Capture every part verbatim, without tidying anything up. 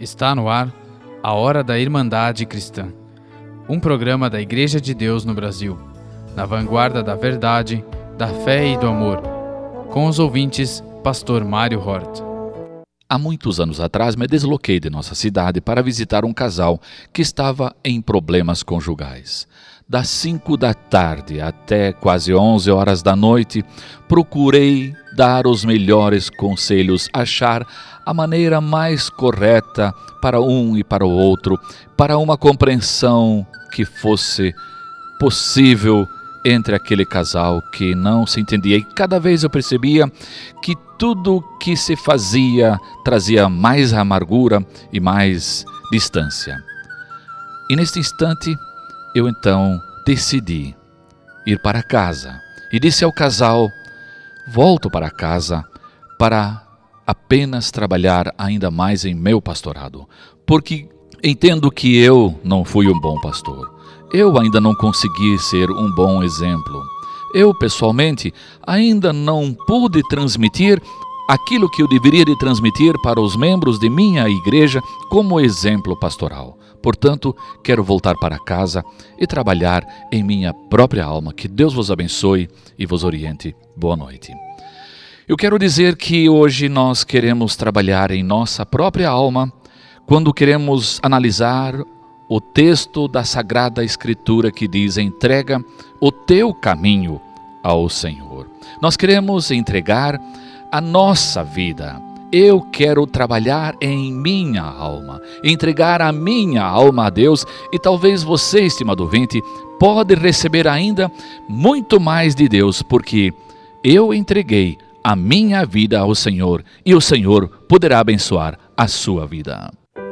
Está no ar a Hora da Irmandade Cristã, um programa da Igreja de Deus no Brasil, na vanguarda da verdade, da fé e do amor, com os ouvintes, Pastor Mário Hort. Há muitos anos atrás me desloquei de nossa cidade para visitar um casal que estava em problemas conjugais. Das cinco da tarde até quase onze horas da noite, procurei dar os melhores conselhos, achar a maneira mais correta para um e para o outro, para uma compreensão que fosse possível entre aquele casal que não se entendia. E cada vez eu percebia que tudo que se fazia trazia mais amargura e mais distância. E neste instante, eu então decidi ir para casa e disse ao casal: volto para casa para apenas trabalhar ainda mais em meu pastorado, porque entendo que eu não fui um bom pastor. Eu ainda não consegui ser um bom exemplo. Eu, pessoalmente, ainda não pude transmitir aquilo que eu deveria de transmitir para os membros de minha igreja como exemplo pastoral. Portanto, quero voltar para casa e trabalhar em minha própria alma. Que Deus vos abençoe e vos oriente. Boa noite. Eu quero dizer que hoje nós queremos trabalhar em nossa própria alma quando queremos analisar o texto da Sagrada Escritura que diz: entrega o teu caminho ao Senhor. Nós queremos entregar a nossa vida. Eu quero trabalhar em minha alma, entregar a minha alma a Deus, e talvez você, estimado ouvinte, pode receber ainda muito mais de Deus, porque eu entreguei a minha vida ao Senhor e o Senhor poderá abençoar a sua vida.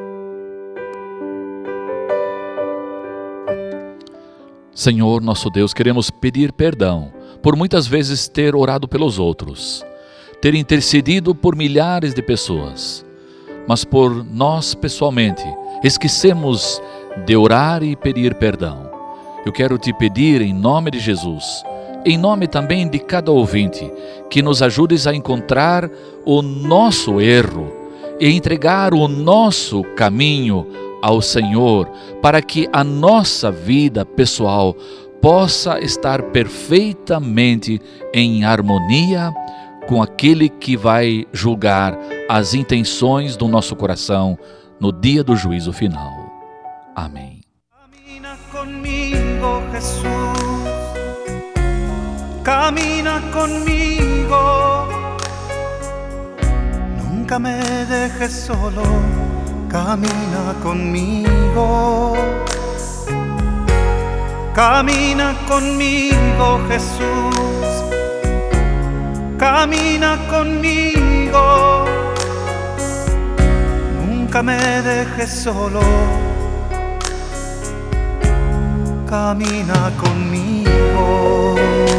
Senhor, nosso Deus, queremos pedir perdão por muitas vezes ter orado pelos outros, ter intercedido por milhares de pessoas, mas por nós pessoalmente esquecemos de orar e pedir perdão. Eu quero te pedir em nome de Jesus, em nome também de cada ouvinte, que nos ajudes a encontrar o nosso erro e entregar o nosso caminho ao Senhor, para que a nossa vida pessoal possa estar perfeitamente em harmonia com aquele que vai julgar as intenções do nosso coração no dia do juízo final. Amém. Camina comigo, Jesús. Camina conmigo, nunca me dejes solo, camina conmigo. Camina conmigo, Jesús, camina conmigo, nunca me dejes solo, camina conmigo.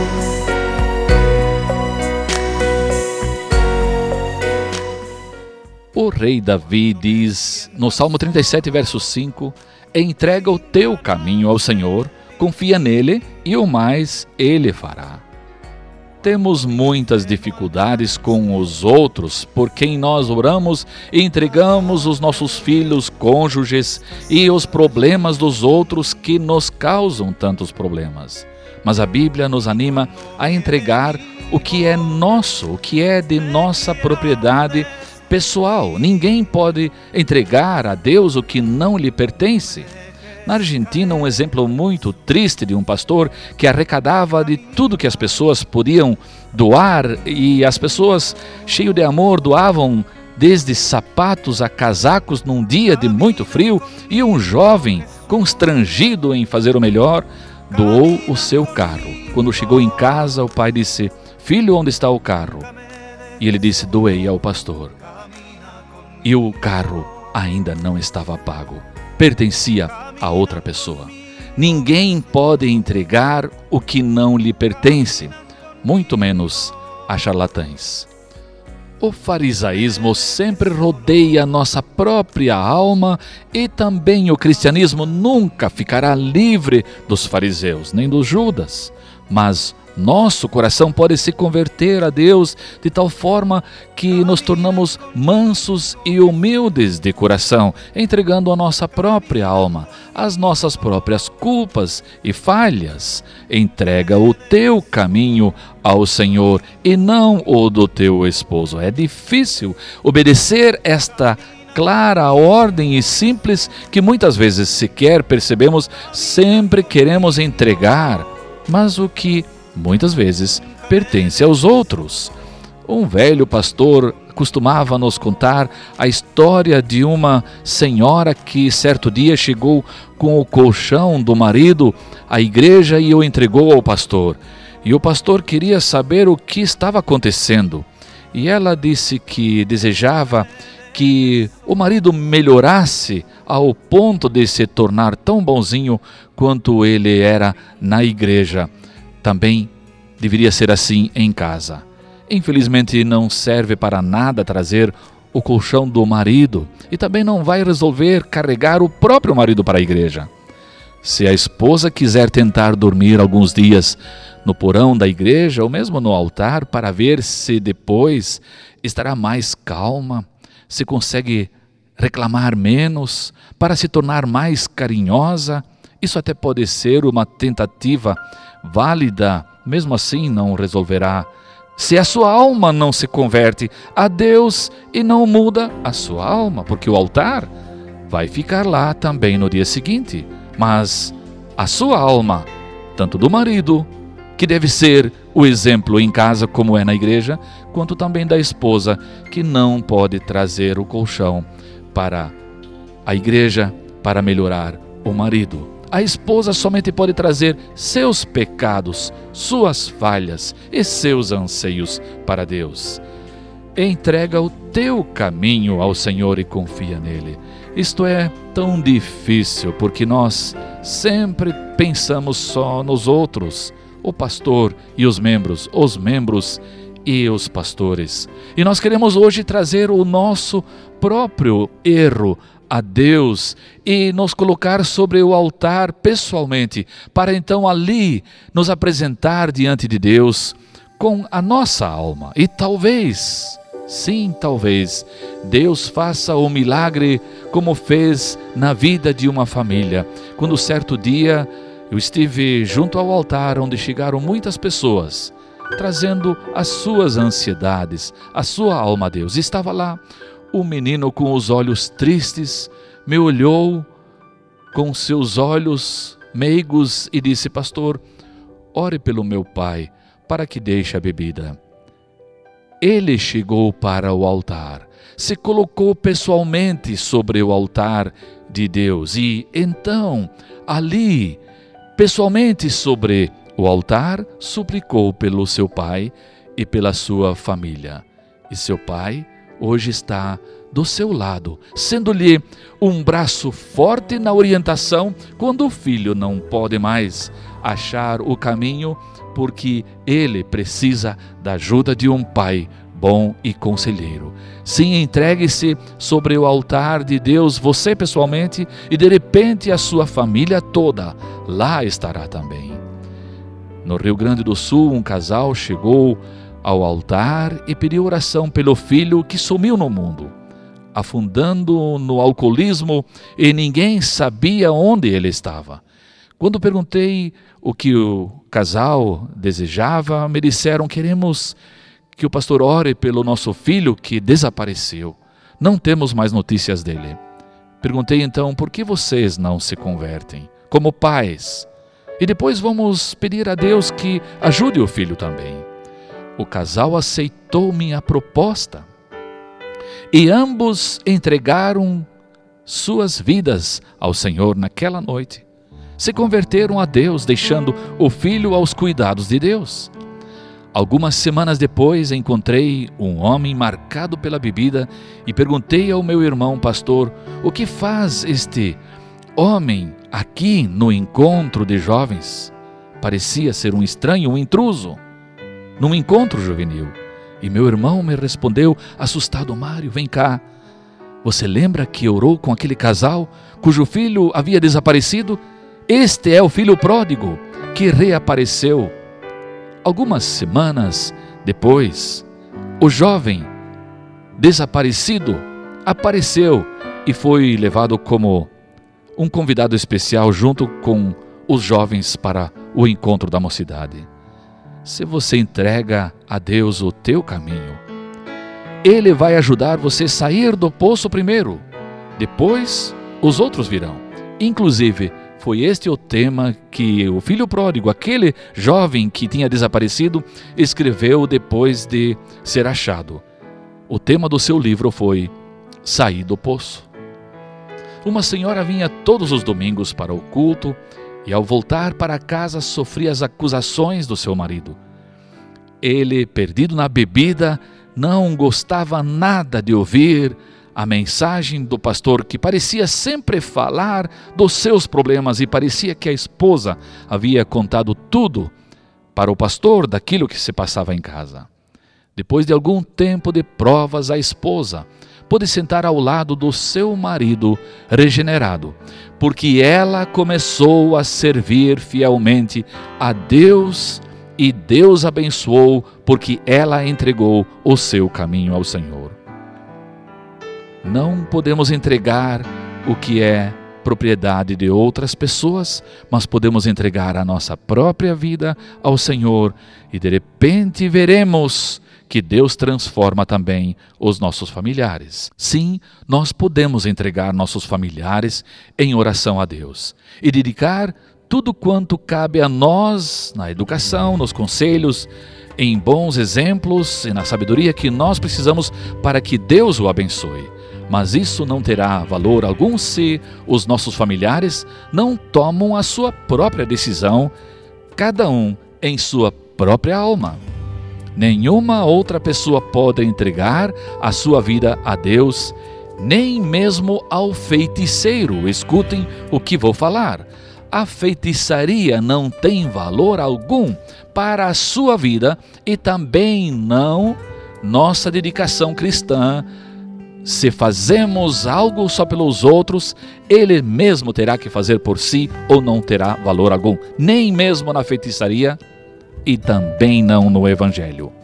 O rei Davi diz no Salmo trinta e sete, verso cinco: entrega o teu caminho ao Senhor, confia nele e o mais ele fará. Temos muitas dificuldades com os outros por quem nós oramos e entregamos os nossos filhos, cônjuges e os problemas dos outros que nos causam tantos problemas. Mas a Bíblia nos anima a entregar o que é nosso, o que é de nossa propriedade pessoal. Ninguém pode entregar a Deus o que não lhe pertence. Na Argentina, um exemplo muito triste de um pastor que arrecadava de tudo que as pessoas podiam doar, e as pessoas, cheias de amor, doavam desde sapatos a casacos num dia de muito frio, e um jovem, constrangido em fazer o melhor, doou o seu carro. Quando chegou em casa, o pai disse: filho, onde está o carro? E ele disse: doei ao pastor. E o carro ainda não estava pago, pertencia a outra pessoa. Ninguém pode entregar o que não lhe pertence, muito menos a charlatães. O farisaísmo sempre rodeia nossa própria alma, e também o cristianismo nunca ficará livre dos fariseus, nem dos Judas. Mas Nosso coração pode se converter a Deus de tal forma que nos tornamos mansos e humildes de coração, entregando a nossa própria alma, as nossas próprias culpas e falhas. Entrega o teu caminho ao Senhor e não o do teu esposo. É difícil obedecer esta clara ordem e simples que muitas vezes sequer percebemos, sempre queremos entregar, mas o que muitas vezes pertence aos outros. Um velho pastor costumava nos contar a história de uma senhora que certo dia chegou com o colchão do marido à igreja e o entregou ao pastor. E o pastor queria saber o que estava acontecendo. E ela disse que desejava que o marido melhorasse ao ponto de se tornar tão bonzinho quanto ele era na igreja. Também deveria ser assim em casa. Infelizmente não serve para nada trazer o colchão do marido e também não vai resolver carregar o próprio marido para a igreja. Se a esposa quiser tentar dormir alguns dias no porão da igreja ou mesmo no altar para ver se depois estará mais calma, se consegue reclamar menos, para se tornar mais carinhosa, isso até pode ser uma tentativa válida, mesmo assim não resolverá. Se a sua alma não se converte a Deus e não muda a sua alma, porque o altar vai ficar lá também no dia seguinte, mas a sua alma, tanto do marido, que deve ser o exemplo em casa como é na igreja, quanto também da esposa, que não pode trazer o colchão para a igreja para melhorar o marido. A esposa somente pode trazer seus pecados, suas falhas e seus anseios para Deus. Entrega o teu caminho ao Senhor e confia nele. Isto é tão difícil porque nós sempre pensamos só nos outros, o pastor e os membros, os membros e os pastores. E nós queremos hoje trazer o nosso próprio erro a Deus e nos colocar sobre o altar pessoalmente, para então ali nos apresentar diante de Deus com a nossa alma. E talvez, sim, talvez, Deus faça o milagre como fez na vida de uma família. Quando certo dia eu estive junto ao altar onde chegaram muitas pessoas, trazendo as suas ansiedades, a sua alma a Deus. Estava lá o menino com os olhos tristes, me olhou com seus olhos meigos e disse: pastor, ore pelo meu pai, para que deixe a bebida. Ele chegou para o altar, se colocou pessoalmente sobre o altar de Deus e então, ali, pessoalmente sobre o altar, suplicou pelo seu pai e pela sua família. E seu pai hoje está do seu lado, sendo-lhe um braço forte na orientação quando o filho não pode mais achar o caminho, porque ele precisa da ajuda de um pai bom e conselheiro. Sim, entregue-se sobre o altar de Deus, você pessoalmente, e de repente a sua família toda lá estará também. No Rio Grande do Sul, um casal chegou ao altar e pediu oração pelo filho que sumiu no mundo, afundando no alcoolismo, e ninguém sabia onde ele estava. Quando perguntei o que o casal desejava, me disseram: queremos que o pastor ore pelo nosso filho que desapareceu. Não temos mais notícias dele. Perguntei então: por que vocês não se convertem como pais? E depois vamos pedir a Deus que ajude o filho também. O casal aceitou minha proposta e ambos entregaram suas vidas ao Senhor naquela noite. Se converteram a Deus, deixando o filho aos cuidados de Deus. Algumas semanas depois encontrei um homem marcado pela bebida e perguntei ao meu irmão pastor: o que faz este homem aqui no encontro de jovens? Parecia ser um estranho, um intruso, num encontro juvenil. E meu irmão me respondeu assustado: Mário, vem cá. Você lembra que orou com aquele casal cujo filho havia desaparecido? Este é o filho pródigo que reapareceu. Algumas semanas depois, o jovem desaparecido apareceu e foi levado como um convidado especial junto com os jovens para o encontro da mocidade. Se você entrega a Deus o teu caminho, Ele vai ajudar você a sair do poço primeiro, depois os outros virão. Inclusive, foi este o tema que o filho pródigo, aquele jovem que tinha desaparecido, escreveu depois de ser achado. O tema do seu livro foi Sair do Poço. Uma senhora vinha todos os domingos para o culto e, ao voltar para casa, sofria as acusações do seu marido. Ele, perdido na bebida, não gostava nada de ouvir a mensagem do pastor, que parecia sempre falar dos seus problemas, e parecia que a esposa havia contado tudo para o pastor daquilo que se passava em casa. Depois de algum tempo de provas, a esposa pôde sentar ao lado do seu marido regenerado, porque ela começou a servir fielmente a Deus, e Deus abençoou porque ela entregou o seu caminho ao Senhor. Não podemos entregar o que é propriedade de outras pessoas, mas podemos entregar a nossa própria vida ao Senhor, e de repente veremos que Deus transforma também os nossos familiares. Sim, nós podemos entregar nossos familiares em oração a Deus e dedicar tudo quanto cabe a nós na educação, nos conselhos, em bons exemplos e na sabedoria que nós precisamos para que Deus o abençoe. Mas isso não terá valor algum se os nossos familiares não tomam a sua própria decisão, cada um em sua própria alma. Nenhuma outra pessoa pode entregar a sua vida a Deus, nem mesmo ao feiticeiro. Escutem o que vou falar. A feitiçaria não tem valor algum para a sua vida, e também não nossa dedicação cristã. Se fazemos algo só pelos outros, Ele mesmo terá que fazer por si, ou não terá valor algum, nem mesmo na feitiçaria e também não no Evangelho.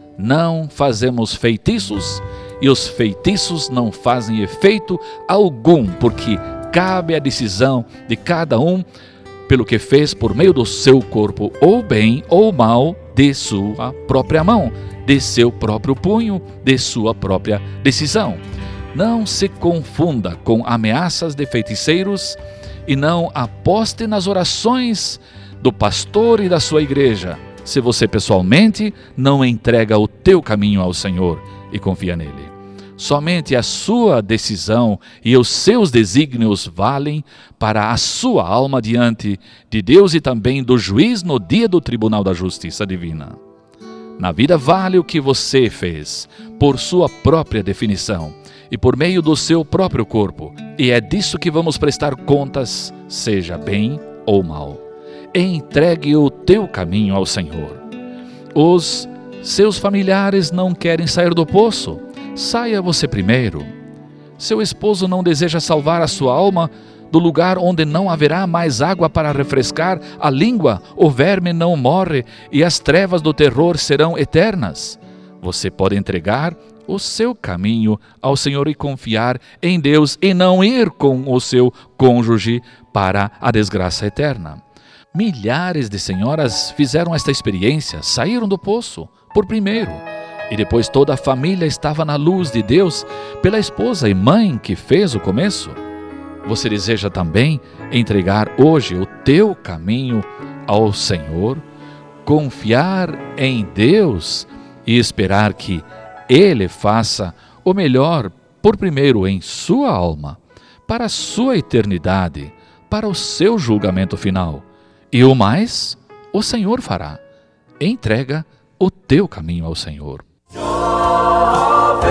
Não fazemos feitiços, e os feitiços não fazem efeito algum, porque cabe a decisão de cada um pelo que fez por meio do seu corpo, ou bem ou mal, de sua própria mão, de seu próprio punho, de sua própria decisão. Não se confunda com ameaças de feiticeiros, e não aposte nas orações do pastor e da sua igreja, se você pessoalmente não entrega o teu caminho ao Senhor e confia nele. Somente a sua decisão e os seus desígnios valem para a sua alma diante de Deus e também do juiz no dia do tribunal da justiça divina. Na vida vale o que você fez, por sua própria definição e por meio do seu próprio corpo, e é disso que vamos prestar contas, seja bem ou mal. Entregue o teu caminho ao Senhor. Os seus familiares não querem sair do poço? Saia você primeiro. Seu esposo não deseja salvar a sua alma do lugar onde não haverá mais água para refrescar a língua, o verme não morre e as trevas do terror serão eternas? Você pode entregar o seu caminho ao Senhor e confiar em Deus, e não ir com o seu cônjuge para a desgraça eterna. Milhares de senhoras fizeram esta experiência, saíram do poço por primeiro, e depois toda a família estava na luz de Deus pela esposa e mãe que fez o começo. Você deseja também entregar hoje o teu caminho ao Senhor, confiar em Deus e esperar que Ele faça o melhor por primeiro em sua alma, para a sua eternidade, para o seu julgamento final. E o mais, o Senhor fará. Entrega o teu caminho ao Senhor. Jovem,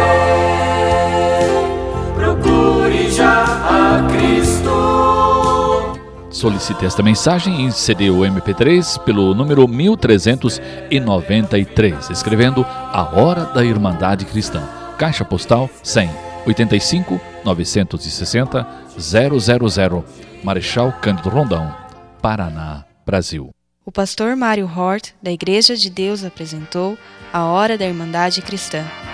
procure já a Cristo. Solicite esta mensagem em C D ou M P três pelo número mil trezentos e noventa e três, escrevendo A Hora da Irmandade Cristã. Caixa Postal cem, oitenta e cinco, novecentos e sessenta, zero zero zero, Marechal Cândido Rondão, Paraná, Brasil. O pastor Mário Hort, da Igreja de Deus, apresentou a Hora da Irmandade Cristã.